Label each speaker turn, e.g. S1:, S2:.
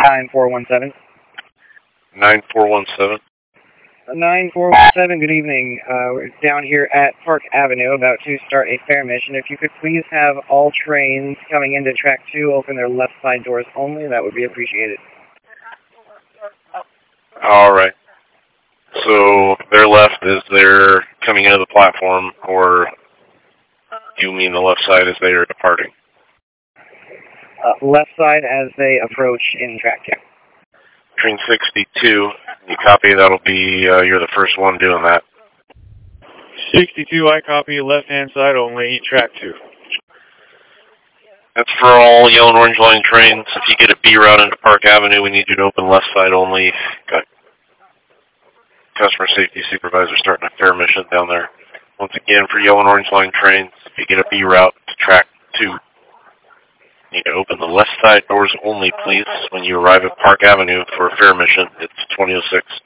S1: 9417.
S2: 9417.
S1: 9417, good evening. We're down here at Park Avenue, about to start a fare mission. If you could please have all trains coming into track 2 open their left side doors only, that would be appreciated.
S2: All right. So their left is they're coming into the platform, or do you mean the left side as they are departing?
S1: Left side as they approach in track 2.
S2: Train 62, you copy, that'll be, you're the first one doing that.
S3: 62, I copy, left-hand side only, track 2.
S2: That's for all yellow and orange line trains. If you get a B route into Park Avenue, we need you to open left side only. Got customer safety supervisor starting a fare mission down there. Once again, for yellow and orange line trains, if you get a B route to track 2, you need to open the left side doors only, please. When you arrive at Park Avenue for a fare mission, it's 2006.